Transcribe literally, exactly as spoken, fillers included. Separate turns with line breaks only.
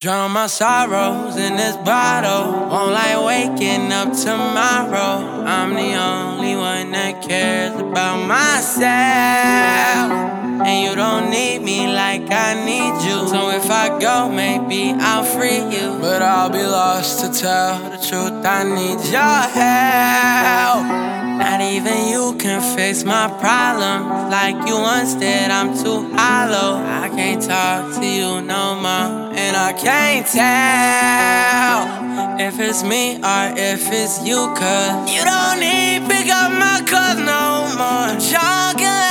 Drown my sorrows in this bottle. Won't like waking up tomorrow. I'm the only one that cares about myself. And you don't need me like I need you. So if I go, maybe I'll free you. But I'll be lost to tell the truth. I need your help. Not even you can fix my problems like you once did. I'm too hollow. I can't talk to you no more, and I can't tell if it's me or if it's you. Cause you don't need pick up my calls no more. Y'all can